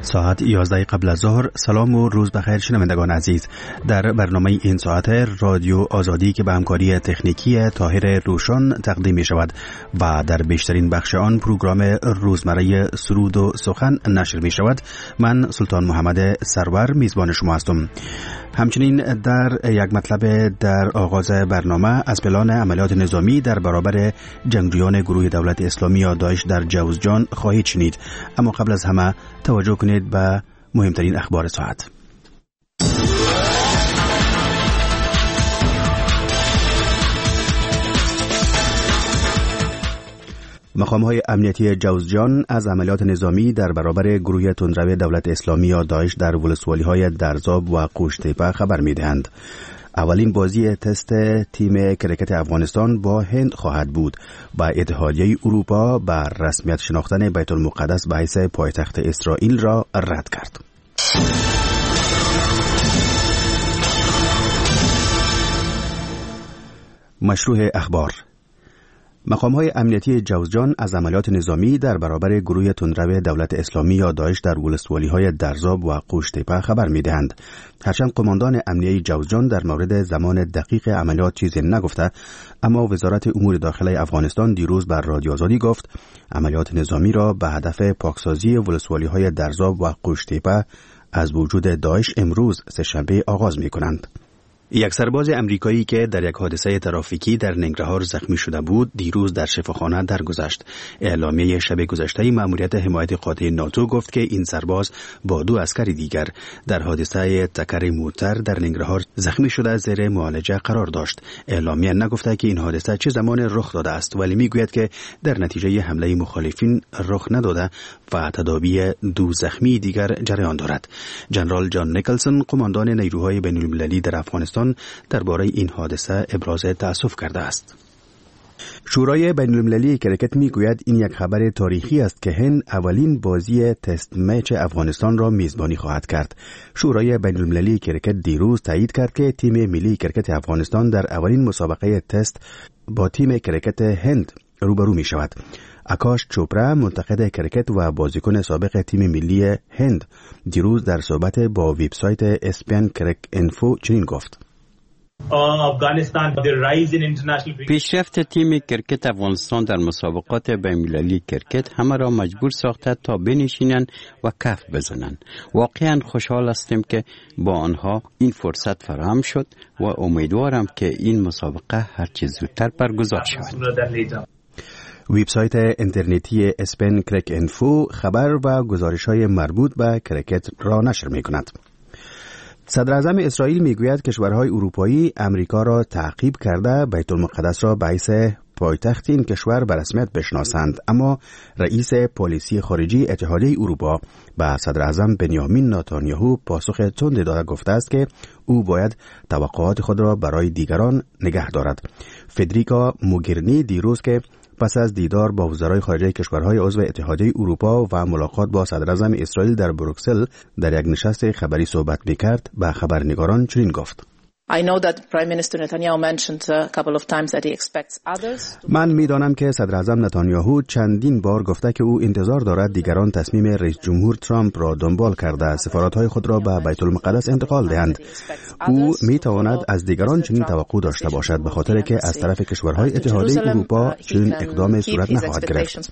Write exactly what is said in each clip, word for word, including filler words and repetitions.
ساعت یازده قبل از ظهر. سلام و روز بخیر شنوندگان عزیز. در برنامه این ساعت رادیو آزادی که به همکاری تکنیکی طاهر روشن تقدیم می شود و در بیشترین بخش آن پروگرام روزمره سرود و سخن نشر می شود، من سلطان محمد سرور میزبان شما هستم. همچنین در یک مطلب در آغاز برنامه از پلان عملیات نظامی در برابر جنگجویان گروه دولت اسلامی یا داعش در جوزجان خواهید شنید. اما قبل از همه توجه کنید به مهمترین اخبار ساعت. مقام‌های امنیتی جوزجان از عملیات نظامی در برابر گروه تندرو دولت اسلامی یا داعش در ولسوالی‌های درزاب و قوشتیپه خبر می‌دهند. اولین بازی تست تیم کرکت افغانستان با هند خواهد بود و اتحادیه اروپا بر رسمیت شناختن بیت المقدس به حیث پایتخت اسرائیل را رد کرد. مشروع اخبار. مقام‌های امنیتی جوزجان از عملیات نظامی در برابر گروه تندرو دولت اسلامی یا داعش در ولسوالی‌های درزاب و قوشتیپه خبر می‌دهند. هرچند قماندان امنیتی جوزجان در مورد زمان دقیق عملیات چیزی نگفته، اما وزارت امور داخله افغانستان دیروز بر رادیو آزادی گفت عملیات نظامی را به هدف پاکسازی ولسوالی‌های درزاب و قوشتیپه از وجود داعش امروز سه‌شنبه آغاز می‌کنند. یک سرباز امریکایی که در یک حادثه ترافیکی در ننگرهار زخمی شده بود دیروز در شفاخانه درگذشت. اعلامیه شب گذشته مأموریت حمایت قاطع ناتو گفت که این سرباز با دو عسکر دیگر در حادثه تکر موتر در ننگرهار زخمی شده زیر معالجه قرار داشت. اعلامیه نگفته که این حادثه چه زمان رخ داده است، ولی میگوید که در نتیجه حمله مخالفین رخ نداده و تداوی دو زخمی دیگر جریان دارد. جنرال جان نیکلسون قماندان نیروهای بین‌المللی در افغانستان درباره این حادثه ابراز تأسف کرده است. شورای بین‌المللی کرکت میگوید این یک خبر تاریخی است که هند اولین بازی تست میچ افغانستان را میزبانی خواهد کرد. شورای بین‌المللی کرکت دیروز تایید کرد که تیم ملی کرکت افغانستان در اولین مسابقه تست با تیم کرکت هند روبرو می شود. آکاش چوپرا منتقد کرکت و بازیکن سابق تیم ملی هند دیروز در صحبت با وبسایت اسپن کرک انفو چنین گفت: پیشرفت تیم کرکت افغانستان در مسابقات بین‌المللی کرکت همه را مجبور ساخته تا بنشینند و کف بزنند. واقعا خوشحال هستیم که با آنها این فرصت فراهم شد و امیدوارم که این مسابقه هرچه زودتر برگزار شود. وبسایت اینترنتی اسپن کرک انفو خبر و گزارش‌های مربوط به کرکت را نشر می‌کند. صدر اعظم اسرائیل میگوید کشورهای اروپایی امریکا را تعقیب کرده بیت المقدس را به حیث پایتخت این کشور به رسمیت بشناسند، اما رئیس پالیسی خارجی اتحادیه اروپا به صدر اعظم بنیامین نتانیاهو پاسخ تند داده گفته است که او باید توقعات خود را برای دیگران نگه دارد. فدریکا موگرینی دیروز که پس از دیدار با وزرای خارجه کشورهای عضو اتحادیه اروپا و ملاقات با صدر اعظم اسرائیل در بروکسل در یک نشست خبری صحبت می‌کرد، به خبرنگاران چنین گفت: من می‌دانم که صدر اعظم نتانیاهو چندین بار گفته که او انتظار دارد دیگران تصمیم رئیس جمهور ترامپ را دنبال کرده سفارت‌های خود را به بیت المقدس انتقال دهند. او می‌تواند از دیگران چنین توقع داشته باشد به خاطر که از طرف کشورهای اتحادیه اروپا چنین اقدام صورت نخواهد گرفت.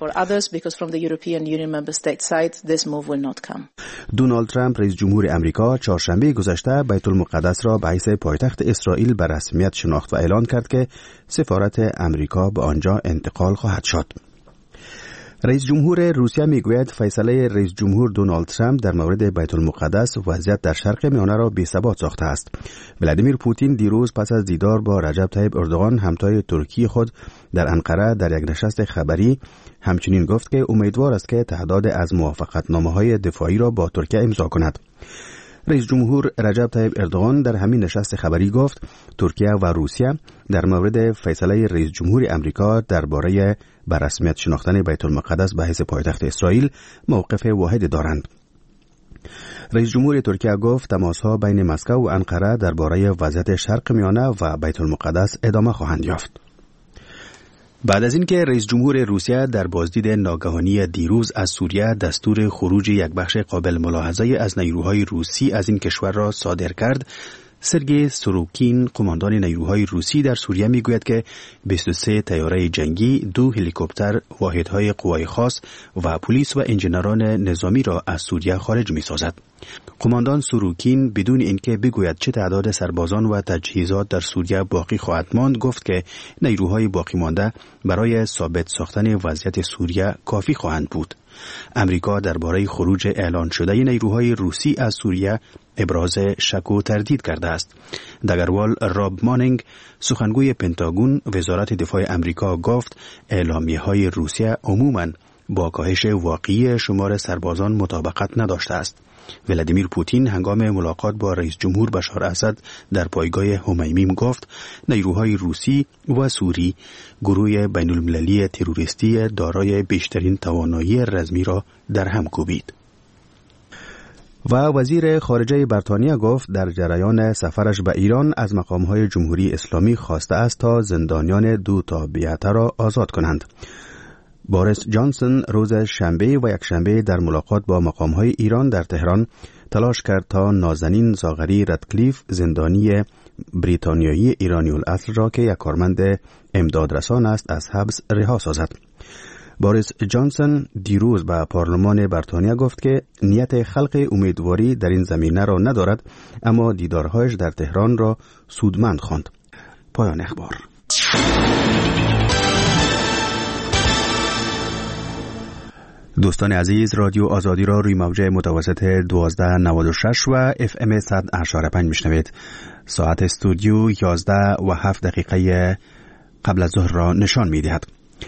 دونالد ترامپ رئیس جمهور امریکا چهارشنبه گذشته بیت المقدس را به حیث پایتخت اسرائیل به رسمیت شناخت و اعلان کرد که سفارت امریکا به آنجا انتقال خواهد شد. رئیس جمهور روسیه میگوید فیصله رئیس جمهور دونالد ترامپ در مورد بیت المقدس وضعیت در شرق میانه را بی‌ثبات ساخته است. ولادیمیر پوتین دیروز پس از دیدار با رجب طیب اردوغان همتای ترکی خود در انقره در یک نشست خبری همچنین گفت که امیدوار است که تعداد از موافقتنامه‌های دفاعی را با ترکیه امضا کند. رئیس جمهور رجب طیب اردوغان در همین نشست خبری گفت ترکیه و روسیه در مورد فیصله رئیس جمهور امریکا درباره به رسمیت شناختن بیت المقدس به حیث پایتخت اسرائیل موقف واحد دارند. رئیس جمهور ترکیه گفت تماس‌ها بین مسکو و انقره درباره وضعیت شرق میانه و بیت المقدس ادامه خواهند یافت. بعد از اینکه رئیس جمهور روسیه در بازدید ناگهانی دیروز از سوریه دستور خروج یک بخش قابل ملاحظه از نیروهای روسی از این کشور را صادر کرد، سرگئی سروکین، قماندان نیروهای روسی در سوریه میگوید که بیست و سه طیاره جنگی، دو هلیکوپتر، واحدهای قوای خاص و پلیس و انجینران نظامی را از سوریه خارج می‌سازد. قماندان سروکین بدون اینکه بگوید چه تعداد سربازان و تجهیزات در سوریه باقی خواهد ماند گفت که نیروهای باقی مانده برای ثابت ساختن وضعیت سوریه کافی خواهند بود. امریکا درباره خروج اعلان شده نیروهای روسی از سوریه ابراز شک و تردید کرده است. دگروال راب مانینگ، سخنگوی پنتاگون وزارت دفاع امریکا گفت اعلامیه‌های روسیه عموماً با کاهش واقعی شمار سربازان مطابقت نداشته است. ولادیمیر پوتین هنگام ملاقات با رئیس جمهور بشار اسد در پایگاه همیمیم گفت نیروهای روسی و سوری گروه بین المللی تروریستی دارای بیشترین توانایی رزمی را در هم کوبید. و وزیر خارجه بریتانیا گفت در جریان سفرش به ایران از مقامهای جمهوری اسلامی خواسته است تا زندانیان دو تابعیته را آزاد کنند. بوریس جانسون روز شنبه و یکشنبه در ملاقات با مقامهای ایران در تهران تلاش کرد تا نازنین زاغری ردکلیف، زندانی بریتانیایی ایرانی الاصل را که یک کارمند امدادرسان است از حبس رها سازد. بوریس جانسون دیروز به پارلمان بریتانیا گفت که نیت خلق امیدواری در این زمینه را ندارد، اما دیدارهایش در تهران را سودمند خواند. پایان اخبار. دوستان عزیز، رادیو آزادی را روی موج متوسط دوازده نود و شش و اف ام صد و اشاره پنج میشنوید. ساعت استودیو یازده و هفت دقیقه قبل از ظهر را نشان میدهد.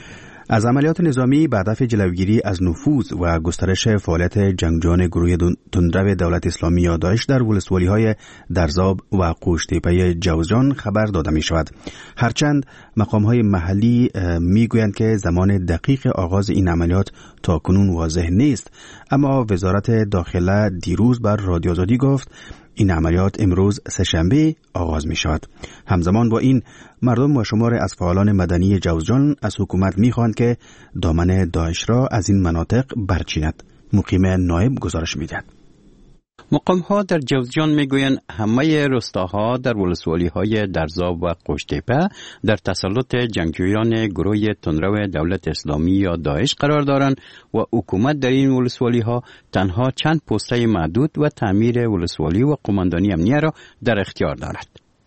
از عملیات نظامی به هدف جلوگیری از نفوذ و گسترش فعالیت جنگجویان گروه تندرو دولت اسلامی یا داعش در ولسوالی‌های درزاب و قوشتیپه جوزجان خبر داده می شود. هرچند مقام‌های محلی میگویند که زمان دقیق آغاز این عملیات تا کنون واضح نیست، اما وزارت داخله دیروز بر رادیو آزادی گفت این عملیات امروز سه‌شنبه آغاز می شود. همزمان با این مردم و شمار از فعالان مدنی جوزجان از حکومت می خواهند که دامن داعش را از این مناطق برچیند. مقیم نایب گزارش می دهد. مقام ها در جوزجان می گویند همه روستاها در ولسوالی های درزاب و قوشتیپه در تسلط جنگجویان گروه تندرو دولت اسلامی یا داعش قرار دارند و حکومت در این ولسوالی ها تنها چند پسته محدود و تعمیر ولسوالی و قماندانی امنیه را در اختیار دارد.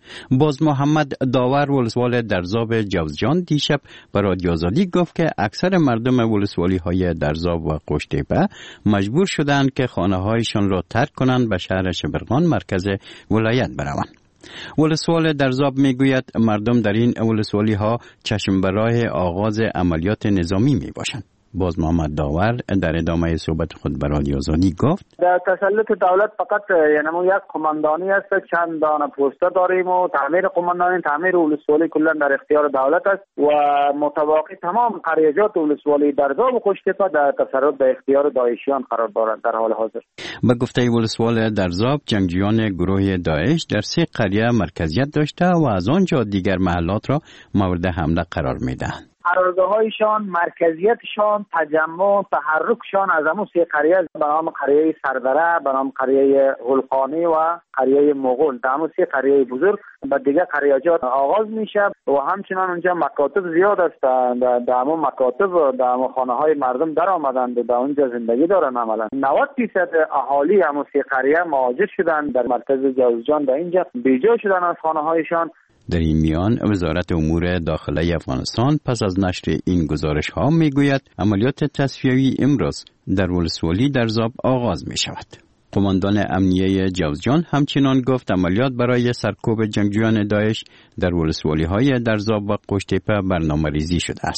باز محمد داور ولسوال درزاب جوزجان دیشب به رادیو آزادی گفت که اکثر مردم ولسوالی های درزاب و قوشتیپه مجبور شدند که خانه هایشان را ترک کنند به شهر شبرغان مرکز ولایت بروند. ولسوال درزاب میگوید مردم در این ولسوالی ها چشم به راه آغاز عملیات نظامی می باشند. باز محمد داور در ادامه صحبت خود به رادیو آزادی گفت در تسلط دولت فقط یعنی یک قماندانی است، چند دانه پوسته داریم و تعمیر قماندانی تعمیر ولسوالی کلا در اختیار دولت است و متواقی تمام قریجات ولسوالی درزاب و قوشتیپه در تسلط در اختیار داعشیان قرار دارند در حال حاضر. به گفته ولسوال درزاب جنگجویان گروه داعش در سه قریه مرکزیت داشته و از آنجا دیگر محلات را مورد حمله قرار میدهند. قرارگاه‌هایشان، مرکزیتشان، تجمع، تحرکشان از همون سه قریه به نام قریه سردره، به نام قریه هلقانی و قریه مغول، در همون سه قریه بزرگ به دیگه قریاجات آغاز میشه و همچنان اونجا مکاتب زیاد است. در همون مکاتب در همون خانه‌های مردم در آمدند و در اونجا زندگی دارن. عملا نود درصد اهالی همون سه قریه مهاجر شدن در مرکز جوزجان، در اینجا بیجا شدن از خانه‌هایشان. در این میان وزارت امور داخلی افغانستان پس از نشر این گزارش ها می گوید عملیات تصفیه‌ای امروز در ولسوالی درزاب آغاز می شود. قماندان امنیه جوزجان همچنان گفت عملیات برای سرکوب جنگجویان داعش در ولسوالی های درزاب و قوشتیپه برنامه ریزی شده است.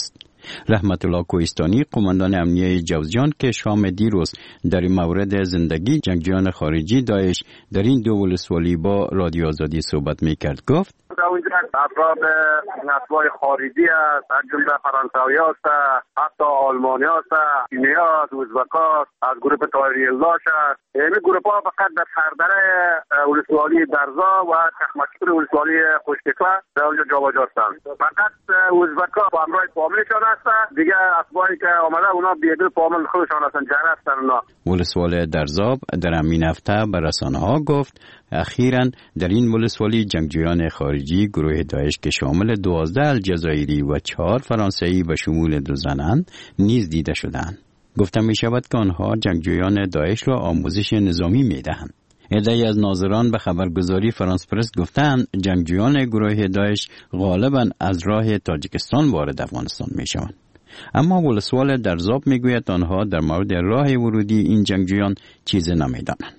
رحمت الله کوهستانی قماندان امنیه جوزجان که شام دیروز در این مورد زندگی جنگجویان خارجی داعش در این دو ولسوالی با رادیو آزادی صحبت میکرد گفت در اونجا افراد نسبای خارجی است، از جمله فرانسوی است، حتی آلمانی است، چینی است، ازبک است، از گروه طاهری الله است. این گروه ها فقط در سردره ولسوالی درزا و چخمچکور ولسوالی خوشتفه در اونجا جابجا هستند. فقط ازبک ها با همراه فامیلشان است، دیگه اتباعی که آمده اونا بیدل فامیل خودشان هستند، جنگ هستند اونا. ولسوال درزاب در همین هفته به رسانه ها گفت اخیراً در این ولسوالی جنگجویان خارجی گروه داعش که شامل دوازده الجزایری و چهار فرانسوی به شمول دو زنان نیز دیده شدند. گفته می شود که آنها جنگجویان داعش را آموزش نظامی می دهند. عده‌ای از ناظران به خبرگزاری فرانس پرس گفتند جنگجویان گروه داعش غالباً از راه تاجیکستان وارد افغانستان می شوند. اما ولسوال درزاب می گوید آنها در مورد راه ورودی این جنگجویان چیزی نمی دانند.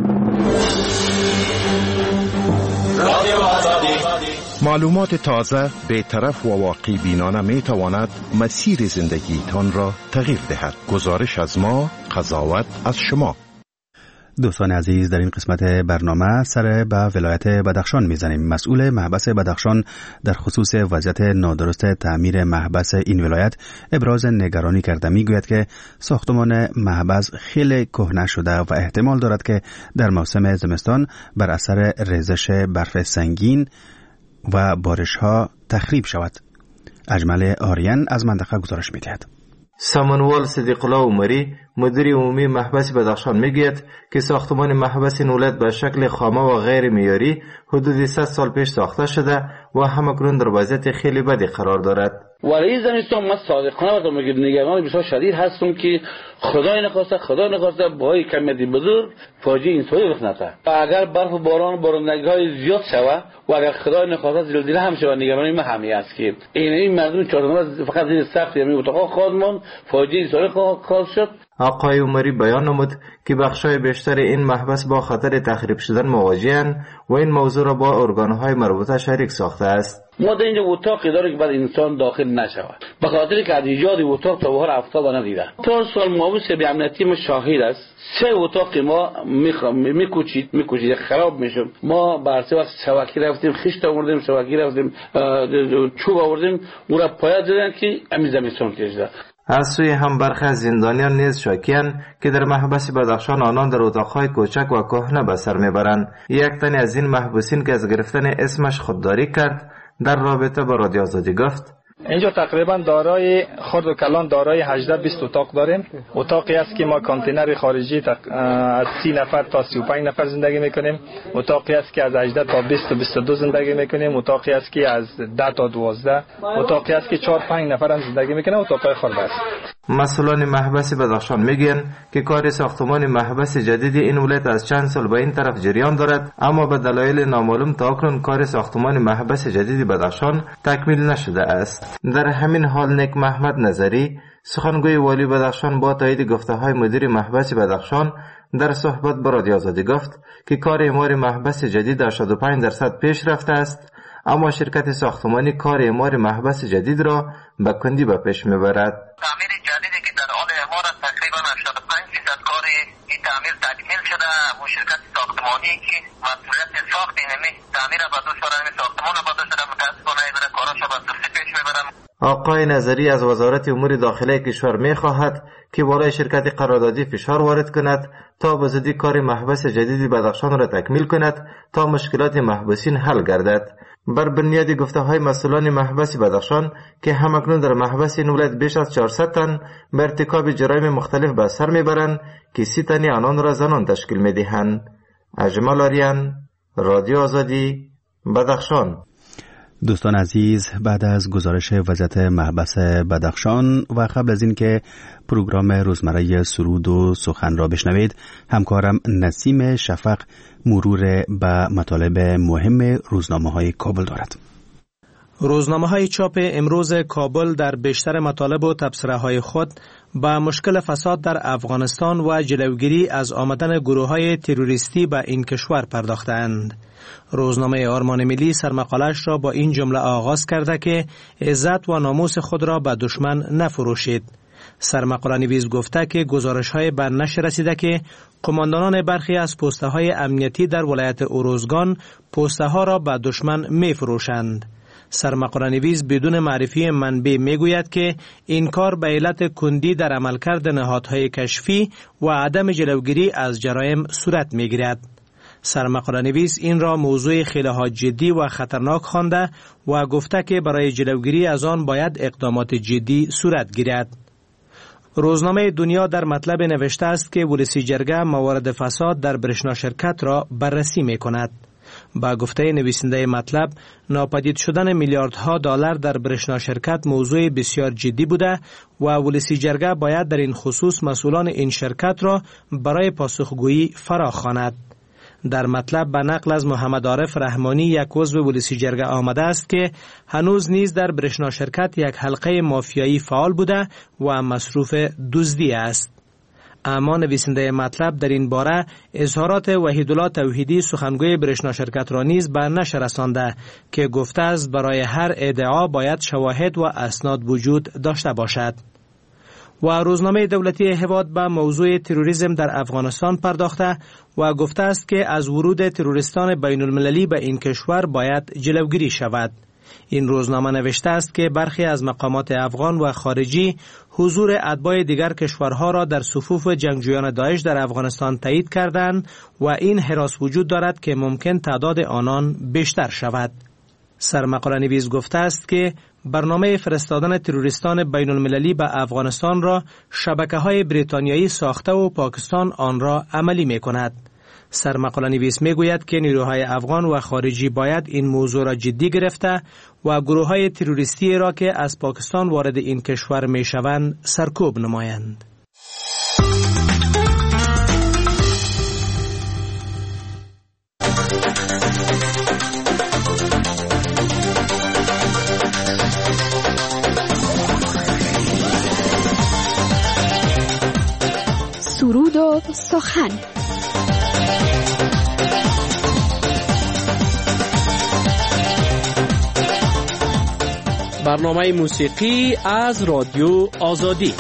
معلومات تازه، بی‌طرف و واقع بینانه می تواند مسیر زندگی تان را تغییر دهد. گزارش از ما، قضاوت از شما. دوستان عزیز، در این قسمت برنامه سر به ولایت بدخشان میزنیم. مسئول محبس بدخشان در خصوص وضعیت نادرست تعمیر محبس این ولایت ابراز نگرانی کرده. میگوید که ساختمان محبس خیلی کهنه شده و احتمال دارد که در موسم زمستان بر اثر ریزش برف سنگین و بارش ها تخریب شود. اجمل آریان از منطقه گزارش میدهد. سامانوال صدیق الله عمری مدیر عمومی محبس بدخشان میگوید که ساختمان محبس این ولایت به شکل خامه و غیر معیاری حدود صد سال پیش ساخته شده و همکنون در وضعیت خیلی بدی قرار دارد. ولی زمستان ما صادقانه باتون میگم نگران بسیار شدید هستم که خدای نخواسته خدای نخواسته با این کمیتی بزرگ فاجعه اینطوری رخ نده. و اگر برف و باران بارندگی‌های زیاد شود و اگر خدای نخواسته زلزله هم شود نگرانی ما همین است که این این مردم چهارم فقط زیر سقف یعنی اتاق خودمان فاجعه اینطوری خواهد شد. آقای عمری بیان نمود که بخشای بیشتر این محبس با خطر تخریب شدن مواجه‌اند و این موضوع را با ارگان‌های مربوطه شریک ساخته است. ما در اینجا اتاقی داره که بعد انسان داخل نشود به خاطر که از ایجاد اتاق تا بهار افتاد ندیده. تا سال مابوس به امنیتی ما شاهد است. سه اتاق ما میکوچید میکوچید خراب میشد. ما بر سه وقت شبکی رفتیم خشت آوردیم شبکی رفتیم چوب آوردیم اون را پایه زدن که همین زمستان کشیده. از سوی هم برخی از زندانیان نیز شاکیان که در محبس بدخشان آنان در اتاقهای کوچک و کهنه به سر میبرند. یک تن از این محبوسین که از گرفتن اسمش خودداری کرد در رابطه با رادیو آزادی گفت اینجا تقریبا دارای خرد و کلان دارای هجده بیست اتاق داریم. اتاقی است که ما کانتینر خارجی از سی نفر تا سی و پنج نفر زندگی میکنیم. اتاقی است که از هجده تا بیست و بیست و دو زندگی میکنیم. اتاقی است که از ده تا دوازده. اتاقی است که چهار پنج نفر هم زندگی میکنه. اتاقای خرد است. مسئولان محبس بدخشان میگن که کار ساختمان محبس جدید این ولایت از چند سال به این طرف جریان دارد، اما به دلایل نامعلوم تا اکنون کار ساختمان محبس جدید بدخشان تکمیل نشده است. در همین حال نیک محمد نظری سخنگوی والی بدخشان با تایید گفته‌های مدیر محبس بدخشان در صحبت با رادیو آزادی گفت که کار اعمار محبس جدید هشتاد و پنج درصد پیش رفته است، اما شرکت ساختمانی کار اعمار محبس جدید را به کندی به پیش میبرد. تعمیر جدیدی که در حال اعمار است تقریبا هشتاد و پنج درصد کار این تعمیر تکمیل شده و شرکت ساختمانی که مسئولیت ساخت اینمی تعمیر به دوست دارن ساختمان با دوست دارن متاسفانه ایداره کاراشو به سختی پیش میبرن. آقای نظری از وزارت امور داخلی کشور میخواهد که بالای شرکت قراردادی فشار وارد کند تا به زودی کار محبس جدید بدخشان را تکمیل کند تا مشکلات محبوسین حل گردد. بر بنیاد گفته‌های مسئولان محبس بدخشان که همکنون در محبس این ولایت بیش از چهارصد تن به ارتکاب جرایم مختلف به سر میبرند که سی تنی آنان را زنان تشکیل میدهند. اجمل آریان، رادیو آزادی، بدخشان. دوستان عزیز، بعد از گزارش وضعیت محبس بدخشان و قبل از این که پروگرام روزمره سرود و سخن را بشنوید، همکارم نسیم شفق مرور به مطالب مهم روزنامه‌های کابل دارد. روزنامه‌های چاپ امروز کابل در بیشتر مطالب و تبصره‌های خود با مشکل فساد در افغانستان و جلوگیری از آمدن گروه‌های تروریستی به این کشور پرداختند. روزنامه آرمان ملی سرمقالش را با این جمله آغاز کرده که عزت و ناموس خود را به دشمن نفروشید. سرمقاله نویس گفته که گزارش‌های به نشر رسیده که قماندانان برخی از پست‌های امنیتی در ولایت اوروزگان پست‌ها را به دشمن می‌فروشند. سرمقاله نویس بدون معرفی منبع میگوید که این کار به علت کندی در عملکرد نهادهای کشفی و عدم جلوگیری از جرایم صورت میگیرد. سرمقاله نویس این را موضوع خیلی جدی و خطرناک خوانده و گفته که برای جلوگیری از آن باید اقدامات جدی صورت گیرد. روزنامه دنیا در مطلب نوشته است که ولسی جرگه موارد فساد در برشنا شرکت را بررسی می کند. با گفته نویسنده مطلب، ناپدید شدن میلیاردها دلار در برشنا شرکت موضوع بسیار جدی بوده و ولسی جرگه باید در این خصوص مسئولان این شرکت را برای پاسخگویی فرا خواند. در مطلب به نقل از محمد عارف رحمانی یک عضو ولسی جرگه آمده است که هنوز نیز در برشنا شرکت یک حلقه مافیایی فعال بوده و مصروف دزدی است. اما نویسنده مطلب در این باره اظهارات وحیدالله توحیدی سخنگوی برشنا شرکت را نیز به نشر رسانده که گفته است برای هر ادعا باید شواهد و اسناد وجود داشته باشد. و روزنامه دولتی هواد به موضوع تروریسم در افغانستان پرداخته و گفته است که از ورود تروریستان بین المللی به این کشور باید جلوگیری شود. این روزنامه نوشته است که برخی از مقامات افغان و خارجی حضور اتباع دیگر کشورها را در صفوف جنگجویان داعش در افغانستان تایید کردند و این هراس وجود دارد که ممکن تعداد آنان بیشتر شود. سرمقاله نویس گفته است که برنامه فرستادن تروریستان بین المللی به افغانستان را شبکه‌های بریتانیایی ساخته و پاکستان آن را عملی می کند. سرمقاله نویس می گوید که نیروهای افغان و خارجی باید این موضوع را جدی گرفته و گروه‌های تروریستی را که از پاکستان وارد این کشور می شوند سرکوب نمایند. سرود و سخن. برنامه موسیقی از رادیو آزادی.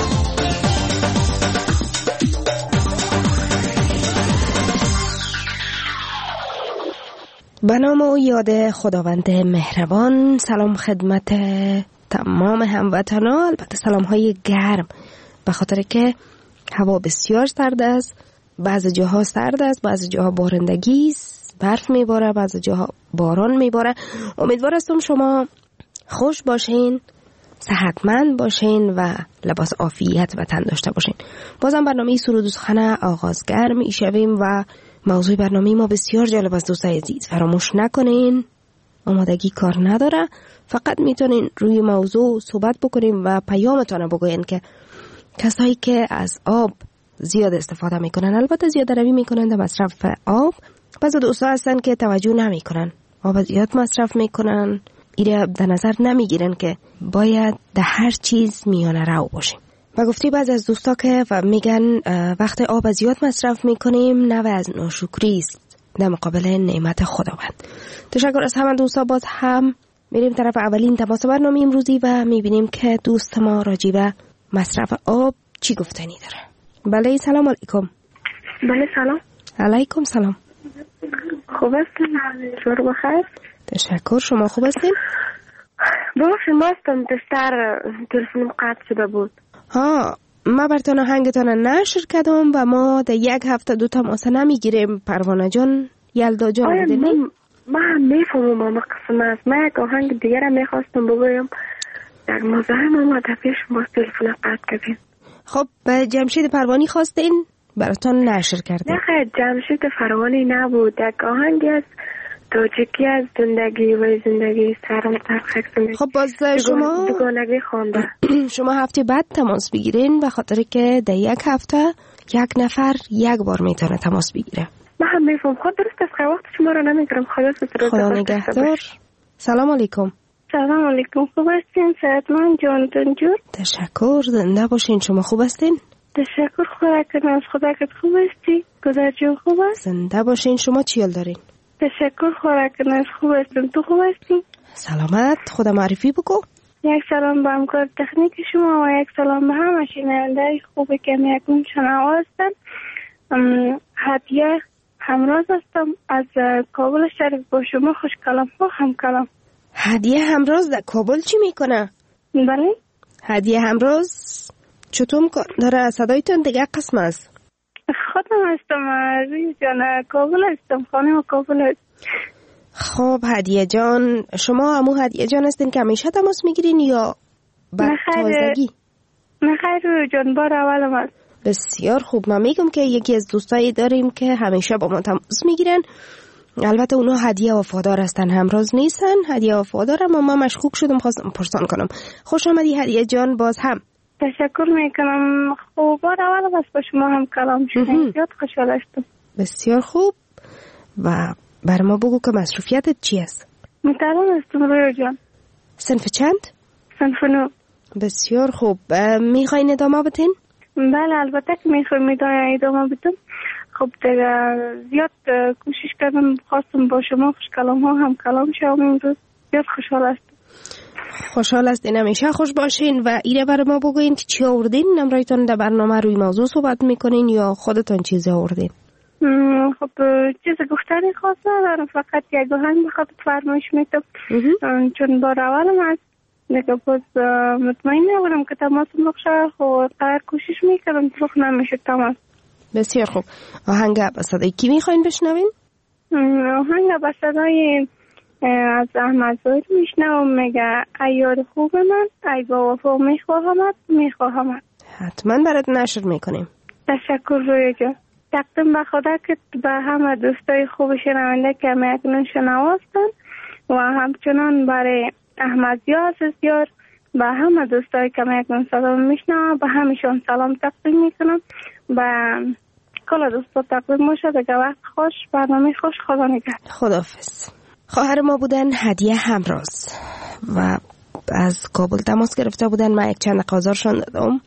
به نام و یاد خداوند مهربان. سلام خدمت تمام هموطنان، البته سلام های گرم، به خاطر که هوا بسیار سرد است. بعضی جاها سرد است، بعضی جاها بارندگی است، برف میباره، بعضی جاها باران میباره. امیدوار هستم شما خوش باشین، صحتمند باشین و لباس عافیت و تن داشته باشین. بازم برنامه سرود و سخن آغازگر می شویم و موضوع برنامه ما بسیار جالب است. دوستای عزیز فراموش نکنین، آمادگی کار نداره، فقط میتونین روی موضوع صحبت بکنیم و پیامتان بگوین که کسایی که از آب زیاد استفاده میکنن، البته زیاد روی میکنن در مصرف آب، بعضی دوستا هستن که توجه نمیکنن، آب زیاد مصرف میکنن، ایره در نظر نمیگیرن که باید در هر چیز میانه رو باشیم. و گفتی بعضی از دوستا که میگن وقت آب زیاد مصرف میکنیم نوع از ناشکری است در مقابل نعمت خداوند. تشکر از همه دوستا. باز هم میریم طرف اولین تماس برنامه امروزی و میبینیم که دوست ما راجع به مصرف آب چی گفتنی داره. بله سلام علیکم. بله سلام. علیکم سلام. خوب هستین؟ شما بخیر؟ تشکر. شما خوب هستین؟ باشم ماستم دستر تلفنم قطع شده بود. ها ما برتان آهنگتان نشر کردم و ما در یک هفته دو تماس نمیگیریم. پروانه جان، یلدا جان آیا من ما هم میفهمم اما قسم است. من یک آهنگ دیگر هم میخواستم بگویم، یک مزاحم آمده پیش ما تلفن قطع کردیم. خب به جمشید پروانی خواستین براتان نشر کردیم. نه خیر جمشید پروانی نبود، یک آهنگی است تاجیکی از زندگی و زندگی سرم ترخیص. خب باز شما دوگانگی خوانده. شما هفته بعد تماس بگیرین به خاطر که در یک هفته یک نفر یک بار میتونه تماس بگیره. من هم میفهم. خود درست است. وقت شما رو نمیگیرم. خدا سترده. خدا نگهدار. سلام علیکم. سلام علیکم. خوب هستین؟ صحتمند جانتون جور؟ تشکر. زنده باشین. شما خوب هستین؟ تشکر. خدا کنم از خدا که خوب هستی. گذر جون خوب است؟ زنده باشین. شما چی حال دارین؟ تشکر خوراکنش خوب هستم. تو خوب هستی؟ سلامت. خدا معرفی بکو. یک سلام به همکار تکنیک شما و یک سلام به همه شنونده خوبی که میکنم شنوا هستم. هدیه همراز هستم از کابل شریف. با شما خوش کلام ها هم کلام. هدیه همراز در کابل چی میکنه؟ بله. هدیه همراز چطور میکنه؟ داره صدایتون دیگه قسم است. خودم هستم عزیز جان. کابل هستم. خانم کابل هست. خب هدیه جان، شما همون هدیه جان هستین که همیشه تماس میگیرین یا بعد تازگی؟ نه خیر جان، بار اولم هست. بسیار خوب. من میگم که یکی از دوستایی داریم که همیشه با ما تماس میگیرن. البته اونا هدیه وفادار هستن، همراز نیستن. هدیه وفادار، اما من مشکوک شدم خواستم پرسان کنم. خوش آمدی هدیه جان. باز هم تشکر میکنم. خوب بار اولم هست با شما هم کلام شدیم. زیاد خوشحال هستم. بسیار خوب. و بر ما بگو که مصروفیتت چی است؟ مطالعه هستم رویا جان. صنف چند؟ صنف نو. بسیار خوب. میخواین ادامه بتین؟ بله البته که میخوایم ادامه بتیم. خب دیگه زیاد کوشش کردم خواستم با شما خوش کلام ها هم کلام شوم امروز. زیاد خوشحال هستم. خوشحال هستین. همیشه خوش باشین. و ایره برای ما بگوین که چی آوردین؟ نمرایتان در برنامه روی موضوع صحبت میکنین یا خودتان چیزی آوردین؟ خب چیز گفتنی خواسته دارم، فقط یک آهنگ بخواد فرمایش میتم چون بار اولم هست دیگه. باز مطمئن نبودم که تماسم بخشه. خب قرار کوشش میکردم تروخ نمیشه تماس. بسیار خوب. آهنگ به صدای کی میخواین بشنوین؟ آهنگ به صدای از احمد ظاهر میشنوم. میگه ای یار خوب من، ای با وفا میخواهمت میخواهمت. حتما برات نشر میکنیم. تشکر رویا جان. تقدیم به خدا که به همه دوستای خوب شنونده که میکنن شنواستن و همچنان برای احمد زیاد زیاد به همه دوستای که میکنن سلام میشنم. به همیشون سلام تقدیم میکنم. به کل دوستا تقدیم باشه. دیگه وقت خوش، برنامه خوش. خدا نگهدار. خداحافظ. خواهر ما بودن هدیه همراز و از کابل تماس گرفته بودن. من یک چند قازارشان دادم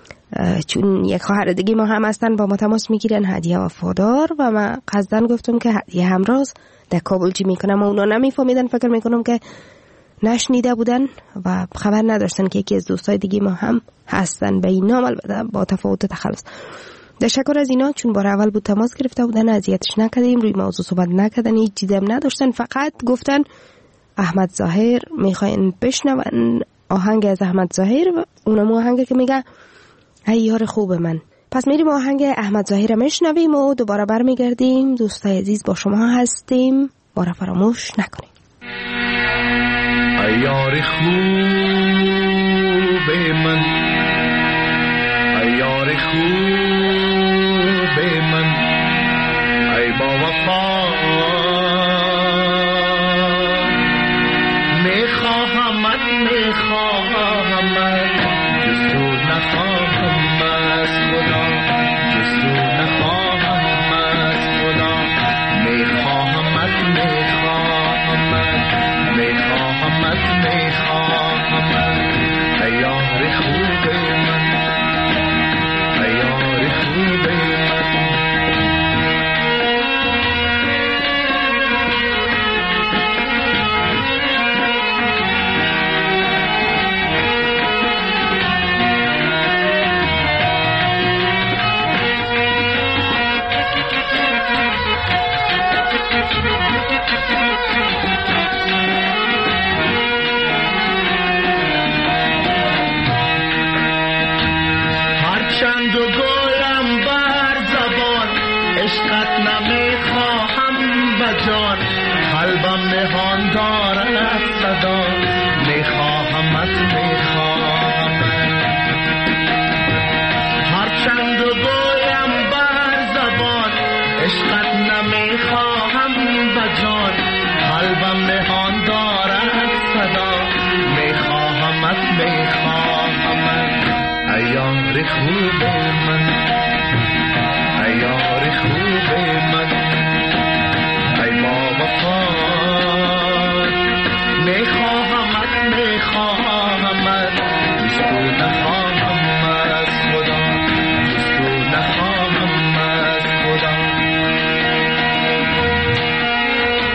چون یک خواهر دیگه ما هم هستن با ما تماس میگیرن، هدیه وفادار. و من قصدن گفتم که هدیه همراز در کابل چی میکنم و اونا نمیفهمیدن. فکر میکنم که نشنیده بودن و خبر نداشتن که یکی از دوستای دیگه ما هم هستن به این نام، البته با تفاوت تخلص. تشکر از اینا چون بار اول بود تماس گرفته بودن، اذیتش نکردیم، روی موضوع صحبت نکردن، هیچ چیزی هم نداشتن. فقط گفتن احمد ظاهر میخواین بشنون آهنگ از احمد ظاهر و اونم آهنگی که میگه ای یار خوب من. پس میریم آهنگ احمد ظاهر میشنویم و دوباره برمیگردیم. دوستای عزیز با شما هستیم، ما را فراموش نکنید. ای یار خوب من، ای یار خوب من، ای با وفا میخواهمت میخواهمت جز تو نخواهم از خدا، جز تو نخواهم از خدا. میخواهمت میخواهمت میخواهمت میخواهمت ای یار خوب من، ای یار خوب من. هرچند و گویم بر زبان عشقت نمیخواهم به جان، قلبم نهان دارد صدا میخواهمت میخواهمت. هرچند و گویم بر زبان عشقت نمیخواهم به جان، قلبم نهان دارد صدا میخواهمت میخواهمت ای یار خوب من، ای یار خوب من، ای با وفا میخواهمت میخواهمت جز تو نخواهم از خدا، جز تو نخواهم از خدا.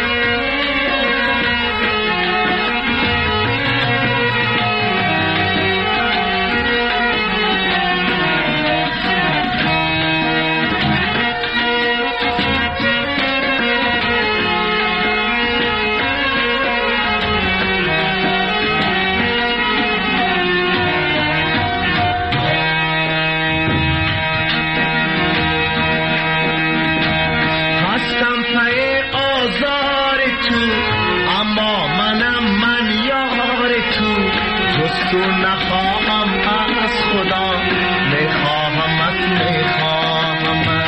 تو نخواهم از خدا میخواهمت میخواهمت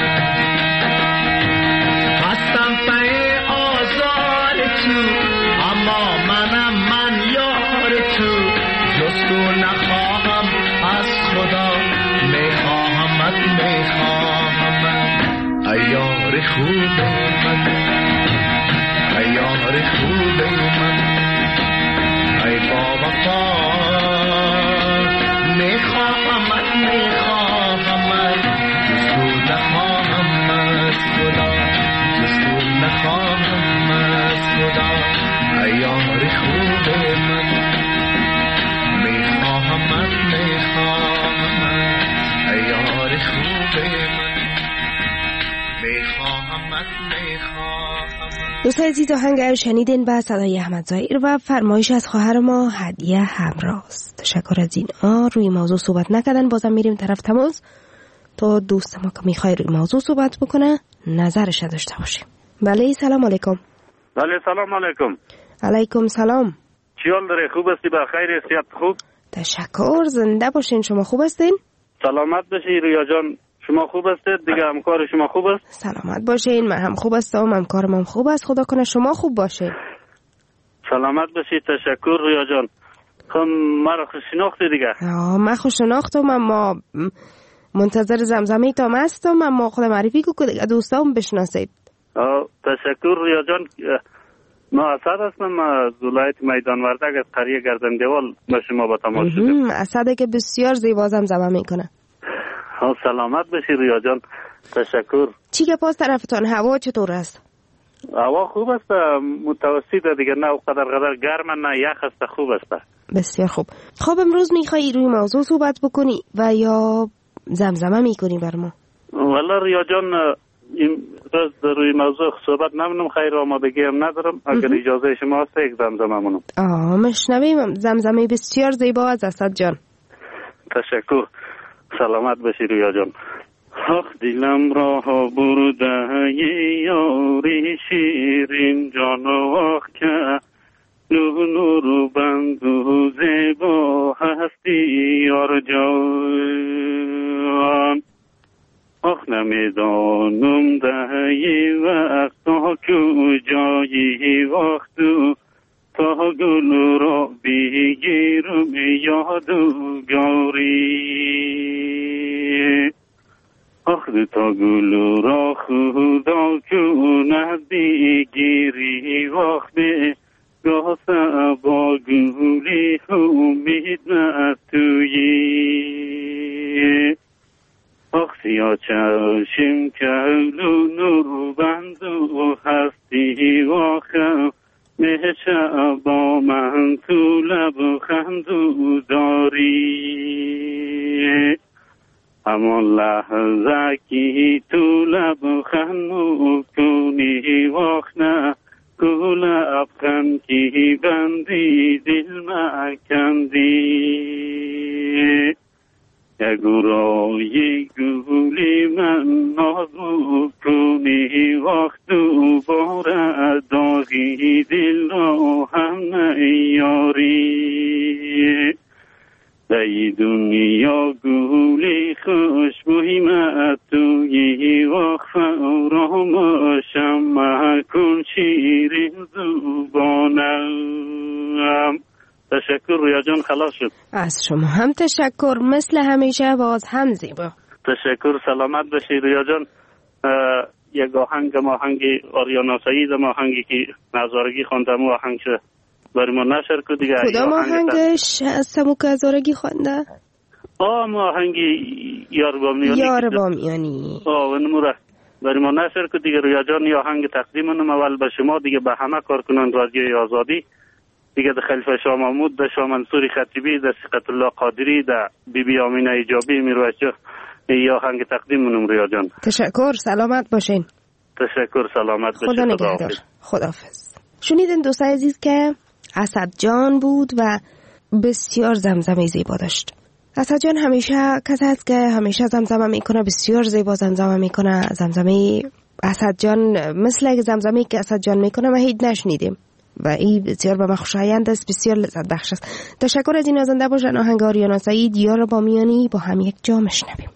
هستم پی آزار تو اما منم من یار تو جز تو نخواهم از خدا میخواهمت میخواهمت ای یار خوب من ای یار خوب من ای بابا میخواهمت میخواهمت جز تو نخواهم از خدا جز تو نخواهم از خدا ای یار خوب من میخواهمت میخواهمت ای یار خوب من میخواهمت میخواهمت. دوستان عزیز آهنگ رو شنیدین با صدای احمد ظاهر و فرمایش از خواهر ما هدیه همراست. تشکر از این آ روی موضوع صحبت نکردن. بازم میریم طرف تماس تا دوست ما که میخوای روی موضوع صحبت بکنه نظرش داشته باشیم. بله سلام علیکم. بله سلام علیکم. علیکم سلام. چی حال داری؟ خوب هستی؟ بخیر؟ صحت خوب؟ تشکر. زنده باشین. شما خوب هستین؟ سلامت باشی رویا جان. شما خوب هستید؟ دیگه همکار شما خوب است؟ سلامت باشین. من هم خوب هستم. همکارم هم خوب است. خدا کنه شما خوب باشین. سلامت باشی. تشکر رویا جان. خب مرا خوش شناختی دیگه؟ آه من خوش شناختم. اما منتظر زمزمه تام هستم. اما خود معرفی کو دیگه دوستام بشناسید. آه تشکر رویا جان. ما اسد هستم از ولایت میدان وردک از قریه گردندوال به شما با تماس شدیم. اسده که بسیار زیبا زمزمه میکنه. ها سلامت بشی رویا جان. تشکر. چی که پاس طرفتان هوا چطور است؟ هوا خوب است، متوسطه دیگه، نه قدر قدر گرم نه یخ است، خوب است. بسیار خوب. خب امروز میخوایی روی موضوع صحبت بکنی و یا زمزمه میکنی بر ما؟ والا رویا جان این روز روی موضوع صحبت نمونم، خیر آمادگی هم ندارم. اگر اجازه شما هست یک زمزمه مونم. آه مشنویم. زمزمه بسیار زیبا از اسد جان. تشکر. سلامت باشی رویا جان. آخ دلم را برده یاری شیرین جان آخ که نور نور بند و زیبا هستی یار جان. آخ نمیدانم دهی وقت تا کجایی وقت تا گل را بگیرم یادگاری. آخ تا گل را خدا کند بگیری وقت گاه با گلی امید نتویی. آخ سیاه چشم کلو نور بند و هستی واخم مهشه با من تو لب خندو داری. همان لحظه که تو لب خندو کنی واخنه تو لب خند که بندی دل مکندی. یگورای گولی من نازو کنی وقت باره داغی دل را هم نیاری. ای دنیا گولی خوشبوی متویی وقت را شمع کن شیرین زبانم. تشکر رویا جان، خلاص شد. از شما هم تشکر، مثل همیشه باز هم زیبا. تشکر. سلامت باشی رویا جان. یک آهنگ ما آهنگ آریانا سعید ما آهنگی که نظارگی خوندم و آهنگ شد برای ما نشر کن دیگه. کدام آهنگش هستمو که نظارگی خونده؟ آه ما آهنگی یار بامیانی یار بامیانی آه و نموره برای ما نشر کن دیگه رویا جان. یا آهنگ تقدیم نم اول به شما دیگه، به همه کارکنان رادیوی آزادی دیگه، در خلیفه شاه محمود، در شاه منصور خطیبی، در ثقت الله قادری، در بی بی آمینه ایجابی میرویسه یا آهنگ تقدیم منم رویا جان. تشکر. سلامت باشین. تشکر. سلامت باشین. خدا نگهدار. خداحافظ. شنیدین دوستان عزیز که اسد جان بود و بسیار زمزمه زیبا داشت. اسد جان همیشه کسی هست که همیشه زمزمه میکنه، بسیار زیبا زمزمه میکنه. زمزمه اسد جان مثل زمزمه که اسد جان میکنه ما هیچ نشنیدیم. و این بسیار به من خوشایند است، بسیار لذت بخش است. تشکر از این نازنده باشن. آهنگ آریانا سعید یار با میانی با هم یک جا میشنویم.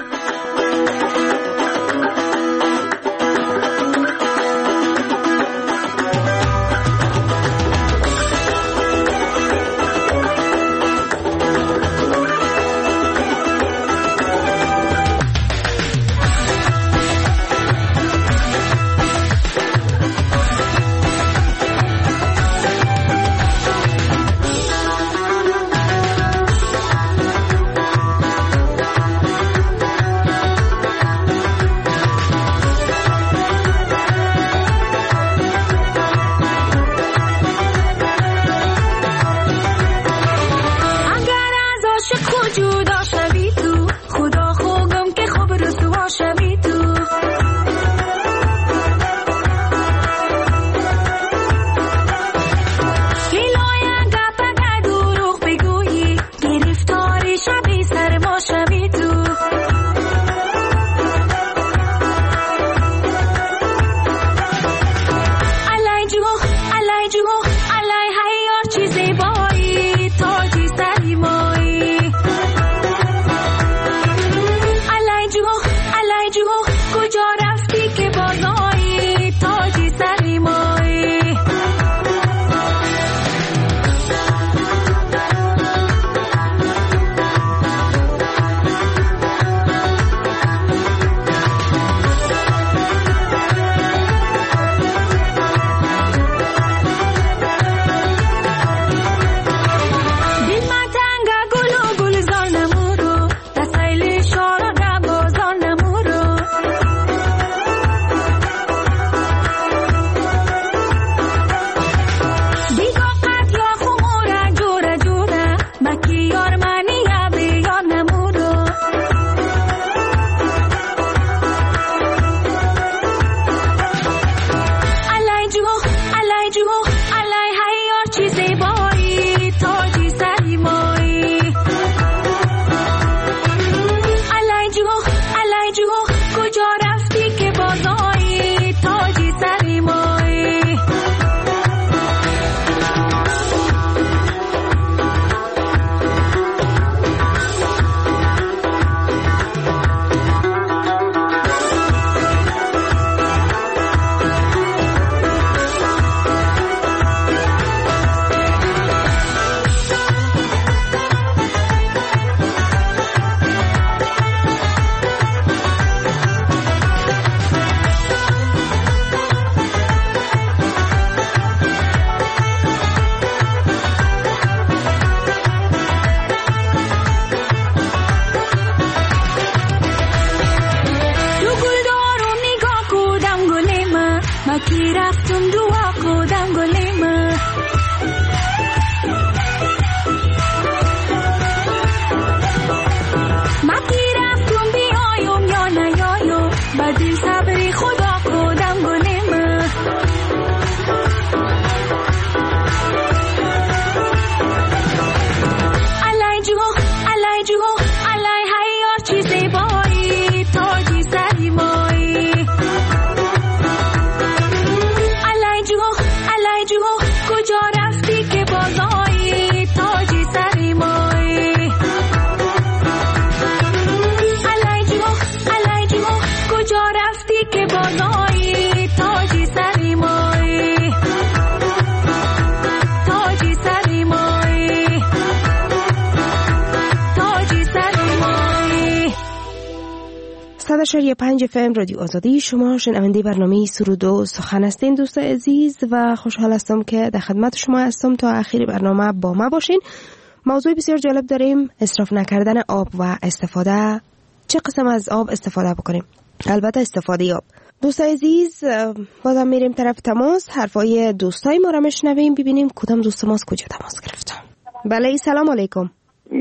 صد پنج اف ام رادیو آزادی، شما شنونده برنامه سرود و سخن هستین دوست عزیز و خوشحال هستم که در خدمت شما هستم تا آخر برنامه با ما باشین. موضوع بسیار جالب داریم، اسراف نکردن آب و استفاده، چه قسم از آب استفاده بکنیم، البته استفاده آب. دوست عزیز بازم میریم طرف تماس، حرفای دوستای ما را میشنویم، ببینیم کدام دوست ماست کجا تماس گرفته. بله سلام علیکم.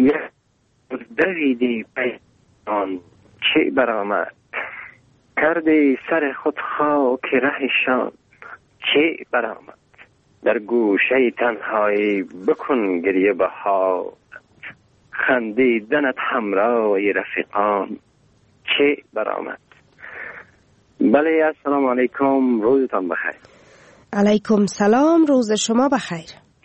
دویدی پیان چه برآمد، کردی سر خود خاک رهشان چه برآمد، در گوشه تنهایی بکن گریه بها، خندیدنت همراه رفیقان چه برآمد. بله السلام علیکم، روزتان بخیر. علیکم سلام، روز شما بخیر.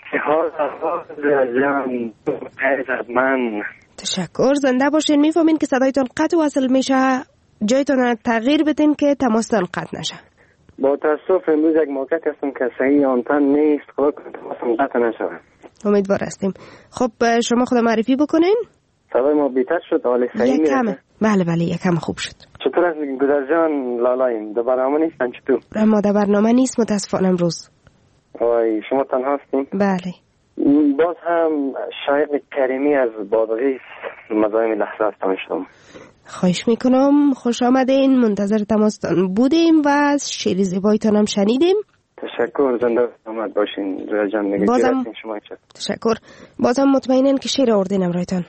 من تشکر، زنده باشین. میفهمین که صدایتان قطع وصل میشه، جایتان تغییر بدین که تماستان قطع نشه. با تاسف امروز یک موقعیت هستم که صحیح آنتن نیست، خدا کنه تماسم قطع نشه. امیدوار هستیم. خب شما خود معرفی بکنین. صدای ما بیتر شد، حالی صحیح میره؟ یکم، بله بله یکم خوب شد. چطور است گذر جان؟ لالایم در برنامه نیستن چطور؟ ما در برنامه نیست متاسفانه امروز. وای شما تنها هستیم؟ بله. باز هم شایق کریمی از بادغیس مزاحم لحظه هستم شدم. خواهش میکنم، خوش آمدین. منتظر تماستان بودیم و شعر زیبایتان هم شنیدیم. تشکر، زنده آمد باشین رویا جان. نگه بازم شما چه؟ تشکر. بازم مطمئنن که شعر آوردینم رایتان.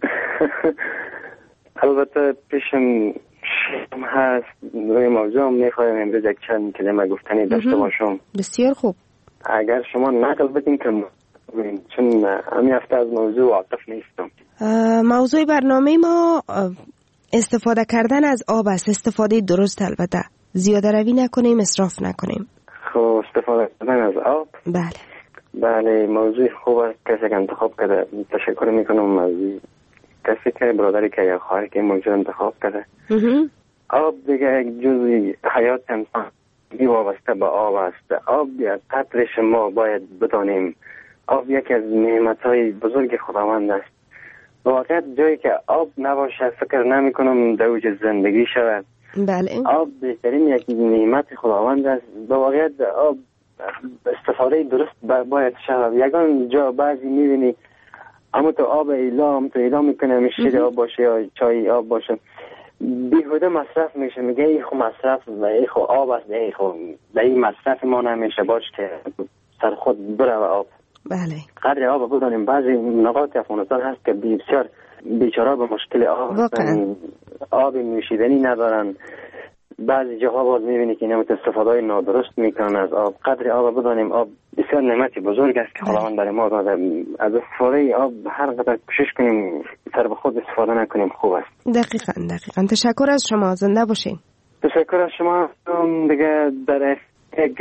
البته پیشم شعرم هست، روی موضوع هم میخوایم امروز یک چند کلمه گفتنی داشته باشم. بسیار خوب. اگر شما نقل بدین که چون همین هفته از موضوع واقف نیستم. موضوع برنامه ما استفاده کردن از آب است. استفاده درست، البته زیاده روی نکنیم، اسراف نکنیم. خب استفاده کردن از آب، بله بله موضوع خوب است. کسی که انتخاب کرده تشکر میکنم از کسی که برادری که یا خواهری که موضوع انتخاب کرده. آب دیگه یک جزئی حیات انسان وابسته به آب است. آب یک قطرش ما باید بدانیم. آب یکی از نعمت‌های بزرگ خداوند است. واقعا جایی که آب نباشه فکر نمی کنم دوج زندگی شود. بله. آب بهترین یک نعمت خداوند است. به واقعیت آب استفاده درست باید شود. یگان جا بعضی میبینی اما تو آب ایلا هم تو ایلا میکنه، شیر آب باشه یا چای آب باشه، بیهوده مصرف میشه. میگه ای خو مصرف و ای خو آب است، ای خو به این مصرف ما نمیشه، باش که سر خود بره و آب. بله. قدر آب بدانیم. بعضی نقاط افغانستان هست که بسیار بیچاره به مشکل آب هستن، آب نوشیدنی ندارن. بعضی جاها باز میبینی که نمت استفاده نادرست میکنن از آب. قدر آب بدانیم. آب بسیار نعمتی بزرگ است که خداوند برای ما داده. از استفاده آب هر قدر کوشش کنیم سر به خود استفاده نکنیم خوب است. دقیقاً دقیقاً. تشکر از شما، زنده باشین. تشکر از شما. دیگه در یک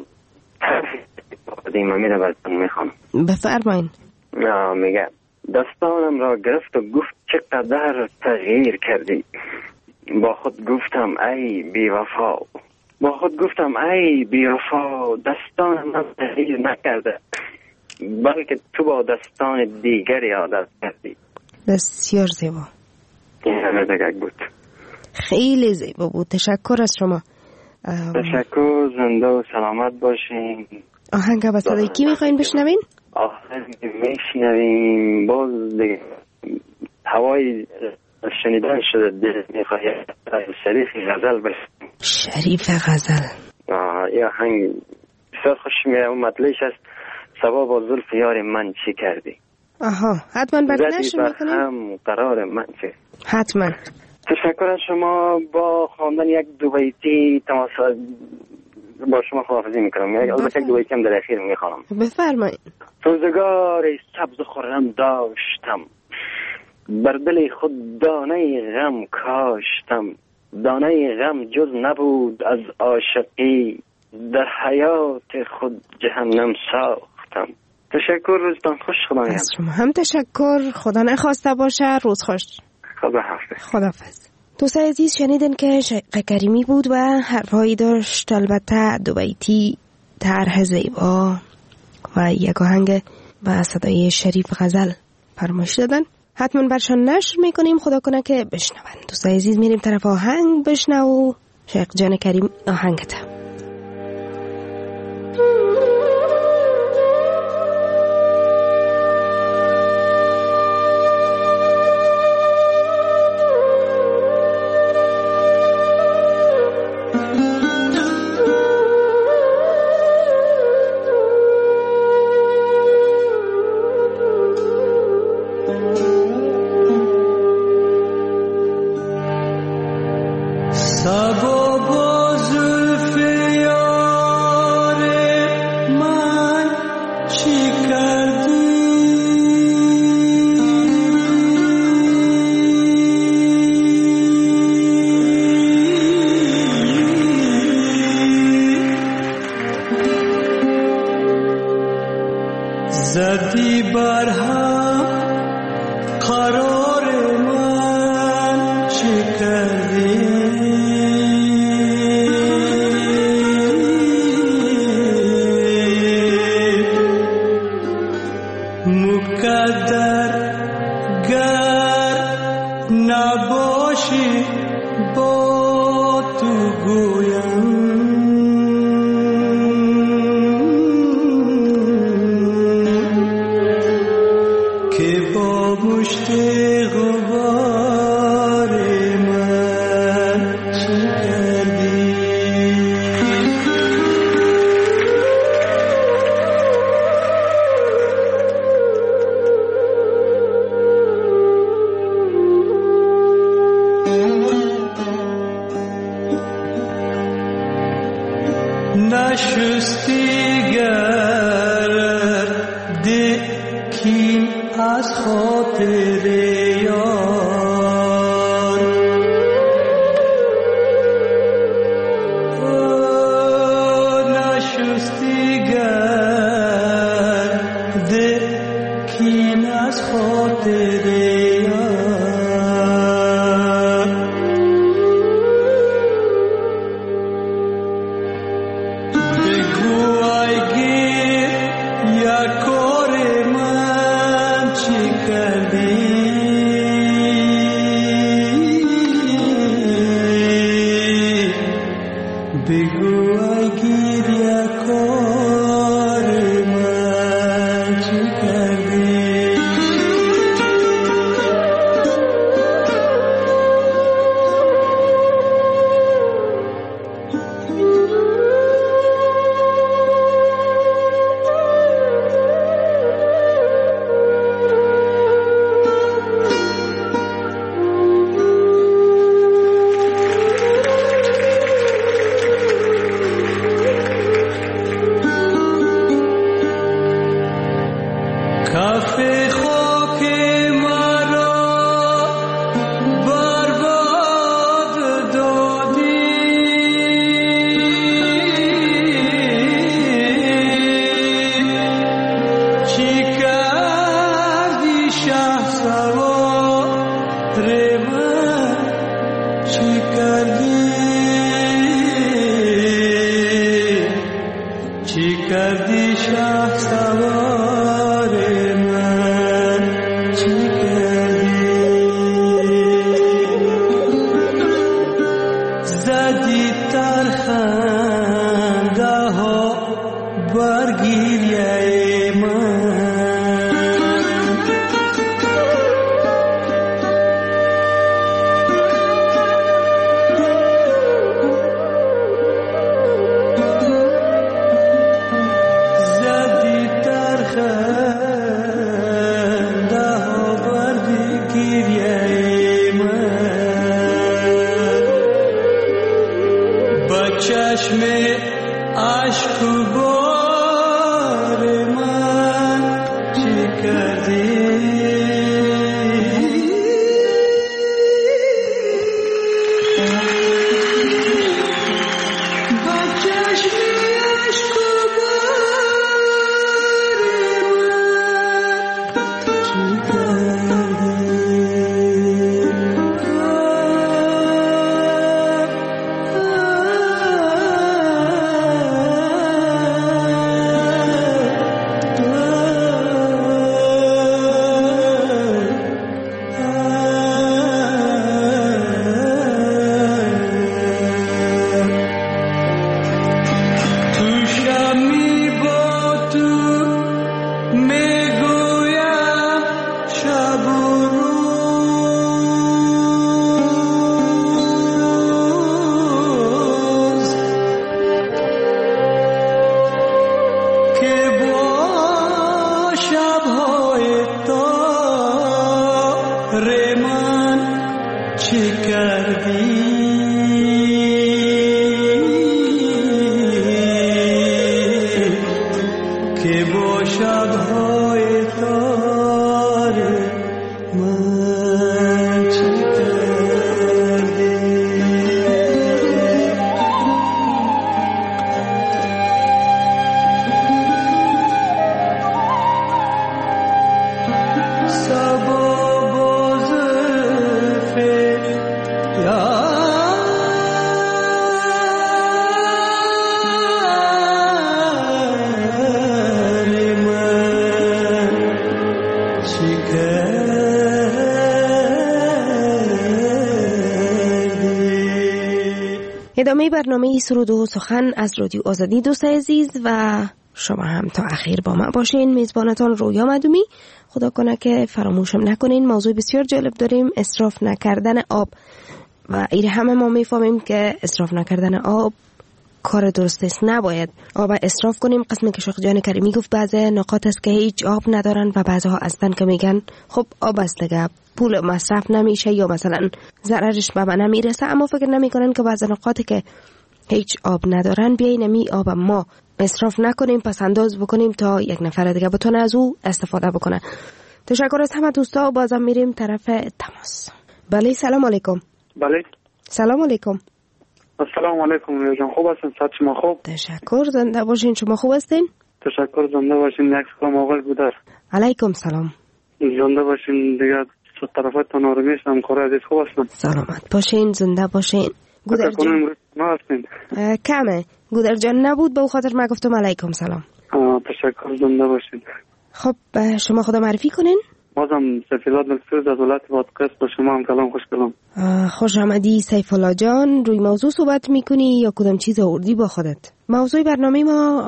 دیمه میره براتون میخوام. بفرمایین. میگه دستانم را گرفت و گفت چقدر تغییر کردی. با خود گفتم ای بی وفا، با خود گفتم ای بی وفا، دستان من تغییر نکرده بلکه تو با دستان دیگری عادت کردی. بسیار زیبا. این همه دقیق بود. خیلی زیبا بود. تشکر از شما. تشکر، زنده و سلامت باشین. آهنگ با صدای کی میخواین بشنوین؟ آهنگ میشنویم باز دیگه هوای شنیدن شده دل میخواه شریف غزل بشنویم. شریف غزل. آه یه آهنگ بسیار خوش میاد. مطلعش هست سبا با زلف یار من چی کردی. آها حتما بعد نشر میکنیم. هم قرار من چی. حتما. تشکر از شما. با خواندن یک دو بیتی تماس با شما خداحافظی میکنم. البته یک دو بیتی هم در اخیر میخوانم. بفرمایید. روزگار سبز خرم داشتم، بر دل خود دانه غم کاشتم. دانه غم جز نبود از عاشقی، در حیات خود جهنم ساختم. تشکر، روزتان خوش. خدا نگهدار. از شما هم تشکر. خدا نخواسته باشه. روز خوش. خدا حافظ. خداحافظ. دوستان عزیز شنیدن که شایق کریمی بود و حرفهایی داشت، البته دو بیتی طرح زیبا و یک آهنگ با صدای شریف غزل فرمایش دادن. حتما برشان نشر میکنیم، خدا کنه که بشنون. دوستان عزیز میریم طرف آهنگ بشنو. شایق جان کریم آهنگته. سبا با زلف ادامه برنامه سرود و سخن از رادیو آزادی دوست عزیز و شما هم تا اخیر با من باشین. میزبانتان رویا مدومی. خدا کنه که فراموشم نکنین. موضوع بسیار جالب داریم، اسراف نکردن آب، و این همه ما میفهمیم که اسراف نکردن آب کار درست است. نباید آب اسراف کنیم. قسمی که شیخ جان کریمی گفت بعضی نقاط است که هیچ آب ندارن و بعضها هستن که میگن خب آب است دیگه، پول مصرف نمیشه یا مثلا ضررش به من نمیرسه، اما فکر نمیکنن که بعضی نقاطی که هیچ آب ندارن بیاین می آب ما مصرف نکنیم، پس انداز بکنیم تا یک نفر دیگه بتونه از او استفاده بکنه. تشکر از همه دوستا. بازم میریم طرف تماس. بله سلام علیکم. بله سلام علیکم. السلام علیکم رویا جان، خوب هستین؟ صحت شما خوب؟ تشکر، زنده باشین. شما خوب هستین؟ تشکر، زنده باشین. یک سلام آقای گودر. علیکم سلام. زنده باشین. دیگه طرفاتون آرومی هستم. کار عزیز خوب هستم؟ سلامت باشین، زنده باشین. گودر جان ما هستین؟ کمه. گودر جان نبود به خاطر ما گفتم علیکم سلام. تشکر، زنده باشین. خب شما خدا معرفی کنین. بازم سیفالله دلسوز از ولایت بادغیس با شما هم کلام خوش کلام. خوش آمدی سیفالله جان. روی موضوع صحبت میکنی یا کدام چیز آوردی با خودت؟ موضوع برنامه ما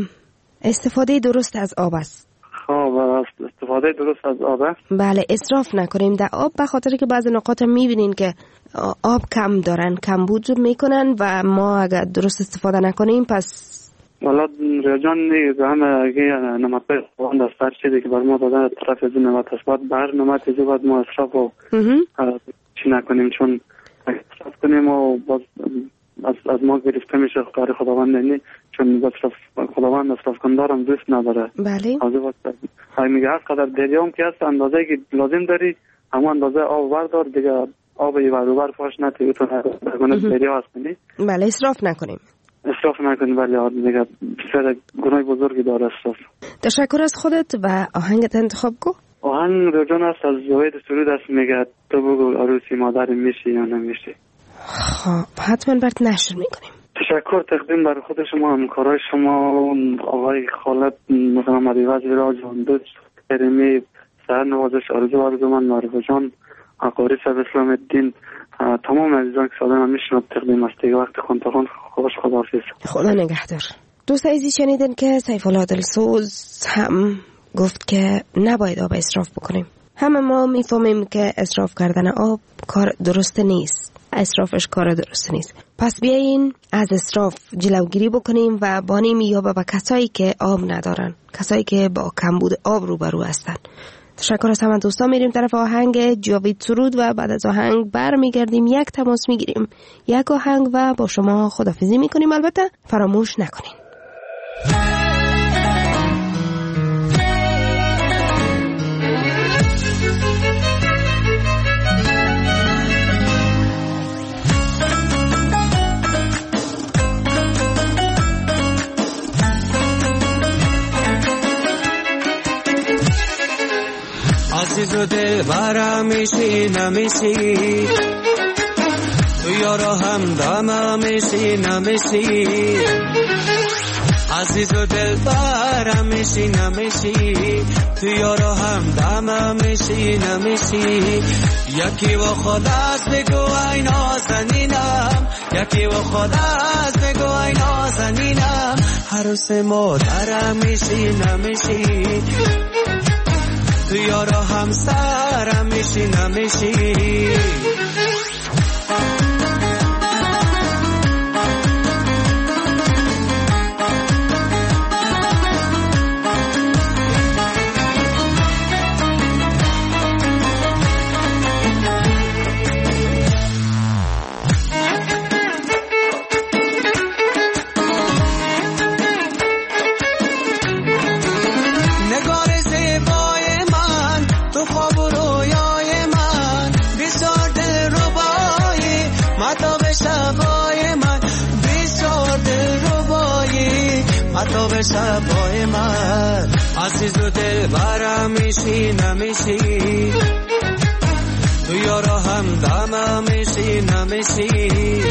استفاده درست از آب است. خب استفاده درست از آب است؟ بله، اسراف نکنیم در آب، به خاطر که بعضی نقاط میبینین که آب کم دارن، کم بود میکنن و ما اگر درست استفاده نکنیم پس والا ریاجان نیگه همه اگه نمطه خوان دستر شده که بر ما دادن طرف از نمط است، باید بر نمط ایزو باید ما اصراف و چی نکنیم، چون اصراف کنیم و باز از, از ما گرفته میشه کار خداوند نینی، چون خداوند اصراف کندارم دوست نداره. بله های میگه هر قدر دریام که هست اندازه که لازم داری همون اندازه آب بردار دیگه، آب یه بروبر فاش نتیگه تو نگونه دریا هست کنی. بله اسراف نکنیم. اسراف نکنیم ولی آد دیگه بسیار گناه بزرگی داره اسراف. تشکر از خودت و آهنگت انتخاب کو. آهنگ رجان است از زوید سرود است، میگه تو بگو عروسی مادر میشی یا نمیشی. خب حتما برات نشر میکنیم. تشکر تقدیم بر خود شما، همکارای شما، آقای خالد محمد وزیر آجان دوست کریمی، سر نوازش آرزو آرزومند معروف جان، عقاری صاحب اسلام الدین، تمام عزیزان که صدای من میشنوند تقدیم است. دیگه وقت خونتخون خوش، خداحافظ. خدا نگهدار. دوست عزیز شنیدن که سیفالله دلسوز هم گفت که نباید آب اسراف بکنیم. همه ما میفهمیم که اسراف کردن آب کار درست نیست، اسرافش کار درست نیست. پس بیاین از اسراف جلوگیری بکنیم و بانیم یا به کسایی که آب ندارن، کسایی که با کمبود آب روبرو هستن. تشکر از همه دوستان. میریم طرف آهنگ جاوید سرود و بعد از آهنگ بر میگردیم، یک تماس میگیریم، یک آهنگ و با شما خداحافظی میکنیم. البته فراموش نکنین. عزیز و دل برم میشی نمیشی، تو یارا هم دم میشی نمیشی، عزیز و دل برم میشی نمیشی، تو یارا هم دم میشی نمیشی. یکی و خود از بگو ای نازنینم، یکی و خود از بگو ای نازنینم، عروس مادرم میشی نمیشی، تو یارا همسرم میشی نمیشی. تو به شبای من عزیز و دل برم میشی نمیشی تو یارا هم دم میشی نمیشی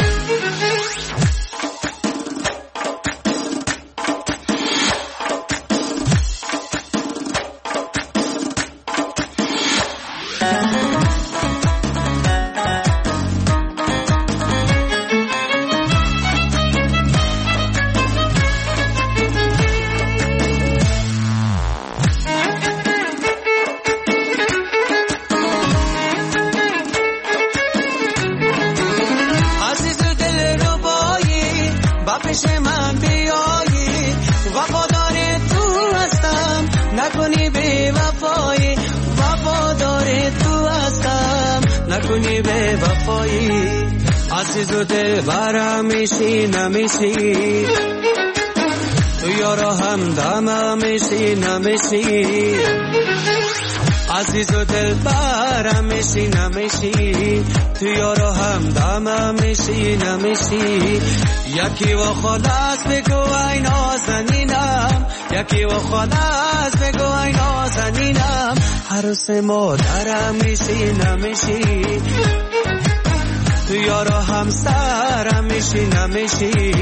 نکنی به وفایی عزیز و دل برم میشی نمیشی تو یارا هم دم میشی نمیشی عزیز و دل برم میشی نمیشی تو یارا هم دم میشی نمیشی یکی و خلاص بگو ای نازنینم یکی و خلاص بگو ای نازنینم عروس مادرم میشی نمیشی تو یارا همسرم میشی نمیشی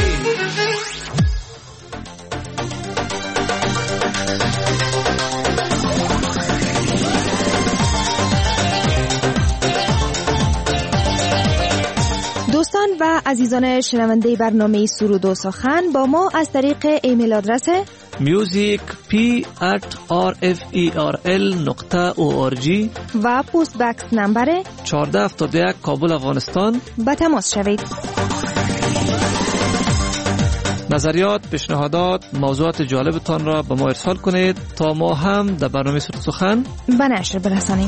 دوستان و عزیزان شنونده برنامه سرود و سخن با ما از طریق ایمیل آدرس music p at r f e r l نقطه او آر جی و پست بکس نمبر چهارده هفتاد و یک کابل افغانستان به تماس شوید. نظریات، پیشنهادات، موضوعات جالبتان را به ما ارسال کنید تا ما هم در برنامه سرود سخن به نشر برسانیم.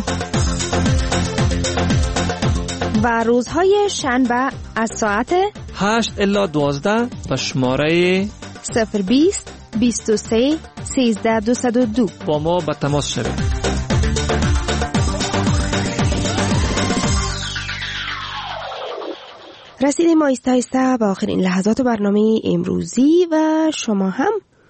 و روزهای شنبه از ساعت هشت الی دوازده به شماره صفر بیست بیست و سه سیزده دویست و دو با ما به تماس شوید. رسیدیم آهسته آهسته به آخرین لحظات برنامه امروزی و شما هم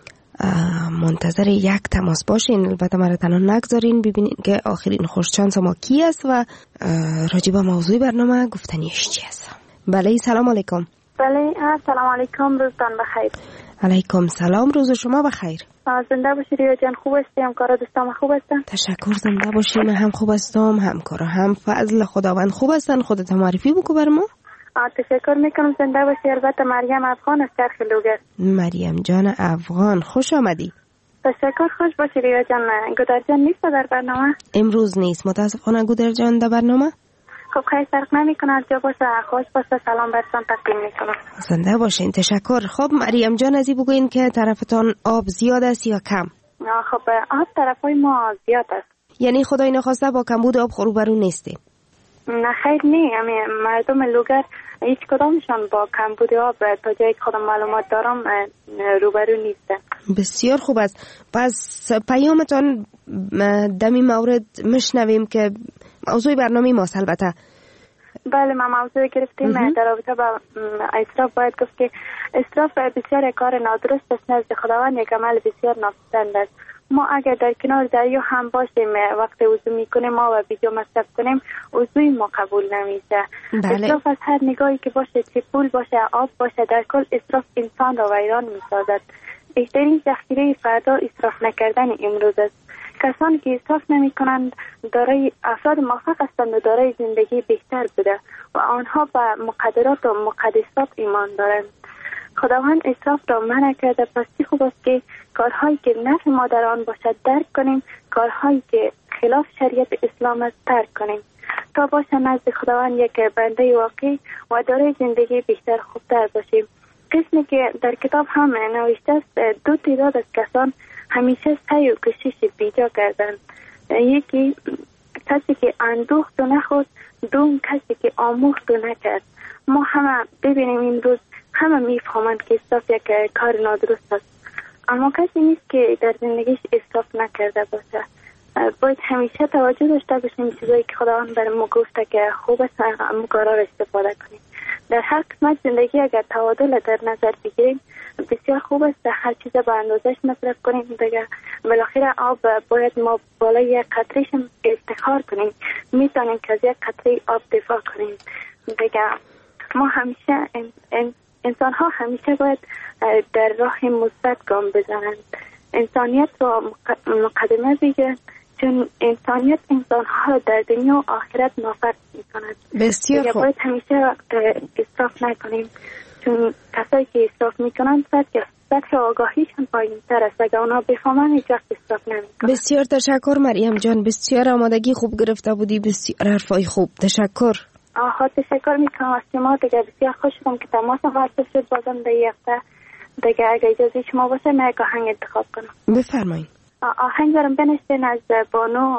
منتظر یک تماس باشین. البته مرا تنها نگذارین ببینین که آخرین خوششانس ما کی است و راجع به موضوع برنامه گفتنیش چی است. بله سلام علیکم. بله سلام علیکم، روزتان بخیر. علیکم سلام، روز شما بخیر. زنده باشید ریا جان، خوب هستی؟ همکارا دوستام خوب هستن؟ تشکر، زنده باشی. من هم خوب هستم، همکارا هم فضل خداوند خوب هستن. خودت معرفی بکو بر ما. تشکر میکنم، زنده باشی. البته مریم افغان از چرخ لوگر. مریم جان افغان، خوش آمدی. تشکر، خوش باشی ریا جان. گودر جان نیست در برنامه؟ امروز نیست متاسفانه گودر جان در برنامه. خب خیلی فرق نمیکنه، هر جا باشه خوش باشه سلام براتون تقدیم میکنم. زنده باشین، تشکر. خب مریم جان ازی بگوین که طرفتان آب زیاد است یا کم؟ خب آب طرفای ما زیاد است. یعنی خدای نخواسته با کمبود آب خروبرو نیستیم؟ نه خیر نه، مردم لوگر هیچ کدامشان با کمبود آب تا جایی که خودم معلومات دارم روبرو نیستن. بسیار خوب است. پس پیامتان دمی مورد مشنویم که موضوع برنامه ماست. البته بله ما موضوع گرفتیم در رابطه با اسراف. باید گفت که اسراف بسیار کار نادرست است نزد خداوند، یک عمل بسیار ناپسند است. ما اگر در کنار دریا هم باشیم وقت وضو میکنیم ما و بیجا مصرف کنیم وضوی ما قبول نمیشه. بله. اسراف از هر نگاهی که باشه، چه پول باشه آب باشه، در کل اسراف انسان را ویران میسازد. بهترین ذخیره فردا اسراف نکردن امروز است. کسانی که اسراف نمی کنند دارای افراد موفق هستند و دارای زندگی بهتر بوده و آنها به مقدرات و مقدسات ایمان دارند. خداوند اسراف را منع کرده، پس چه خوب است که کارهایی که نفع ما در آن باشد درک کنیم، کارهایی که خلاف شریعت اسلام است ترک کنیم تا باشه نزد خداوند یک بنده واقعی و دارای زندگی بهتر خوبتر باشیم. قسمی که در کتاب هم نوشته است دو تعداد از کسان همیشه سعی و کوشش بیجا کردند. یکی کسی که اندوخت و نخورد، دوم کسی که آموخت و نکرد. ما همه ببینیم این روز همه میفهمند که اسراف یک کار نادرست است، اما کسی نیست که در زندگیش اسراف نکرده باشه. باید همیشه توجه داشته باشیم چیزایی که خداوند بر ما گفته که خوب است همون کارا را استفاده کنیم. در هر قسمت زندگی اگر تعادل در نظر بگیریم بسیار خوب است. هر چیز به اندازش مصرف کنیم دیگه. بالاخره آب باید ما بالای یک قطرهش افتخار کنیم، میتونیم که از یک قطره آب دفاع کنیم دیگه. ما همیشه انسان ها همیشه باید در راه مثبت گام بزنند، انسانیت رو مقدمه بگیرند، چون انسانیت انسان ها را در دنیا و آخرت موفق می‌کند. بسیار خوب. باید همیشه اسراف نکنیم، چون کسایی که اسراف میکنن سطح آگاهیشون پایین‌تر است. اگر اونا بفهمن هیچ وقت اسراف نمیکنن. بسیار تشکر مریم جان، بسیار آمادگی خوب گرفته بودی، بسیار حرفای خوب. تشکر. آها تشکر میکنم از شما دیگه. بسیار خوش شدم که تماس واسه شد بازم در یک هفته دیگه. اگه اجازه شما باشه من یک آهنگ انتخاب کنم. بفرمایید. آهنگ دارم بنشتین از بانو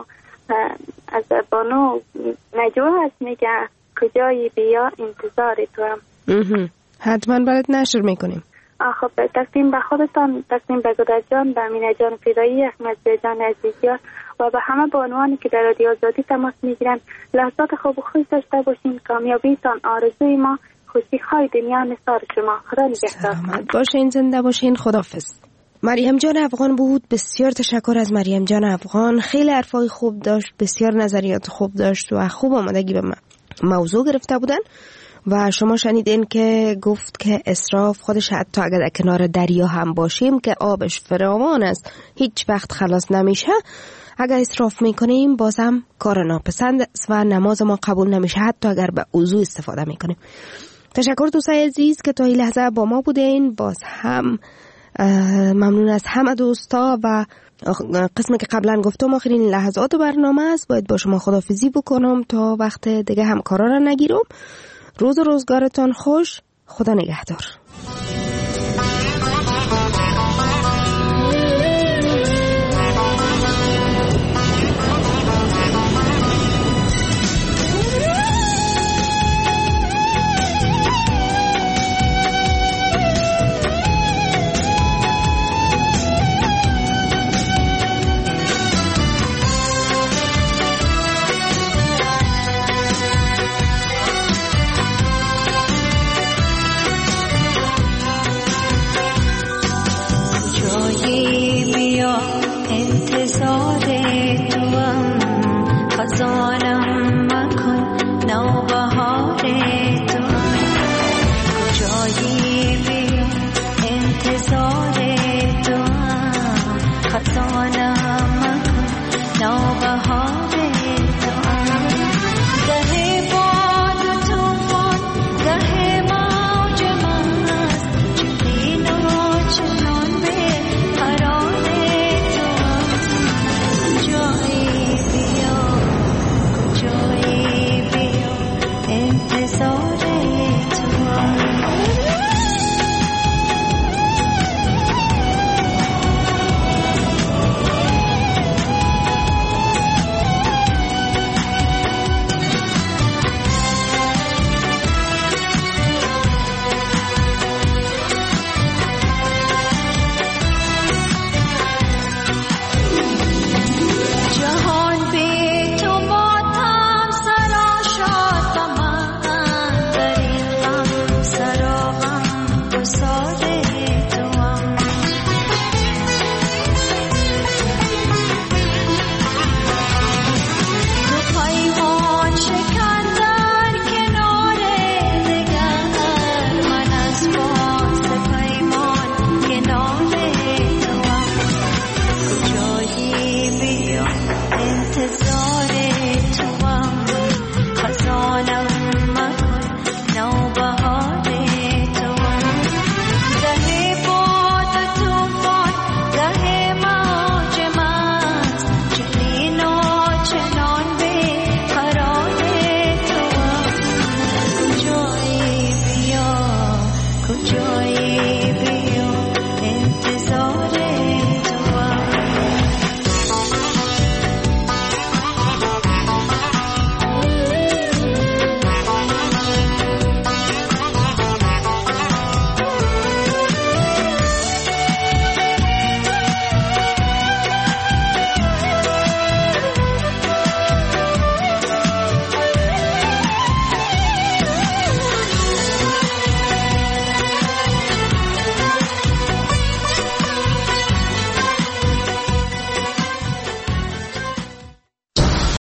از بانو نجوا هست، میگه کجایی بیا انتظار تو هم. حتما برات نشر میکنیم. خب تقدیم به خودتان، تقدیم به گودرز جان، به امینه جان فدایی، احمد جان عزیزیار و به همه بانوانی که در رادیو آزادی تماس میگیرن. لحظات خوب و خوش داشته باشین. کامیابیتان آرزوی ما، خوشی های دنیا نثار شما. خدا نگهدار. سلامت باشین، زنده باشین. خداحافظ. مریم جان افغان بود. بسیار تشکر از مریم جان افغان. خیلی حرفای خوب داشت، بسیار نظریات خوب داشت و خوب آمادگی به موضوع گرفته بودن. و شما شنیدین که گفت که اسراف خودش حتی اگر در کنار دریا هم باشیم که آبش فراوان است هیچ وقت خلاص نمیشه، اگر اسراف میکنیم بازم کار ناپسند است و نماز ما قبول نمیشه حتی اگر به وضو استفاده میکنیم. تشکر دوستای عزیز که تا این لحظه با ما بودین. باز هم ممنون از همه دوستا و قسمی که قبلا گفتم آخرین لحظات برنامه است. باید با شما خداحافظی بکنم تا وقت دیگه همکارا را نگیرم. روز و روزگارتان خوش. خدا نگهدار.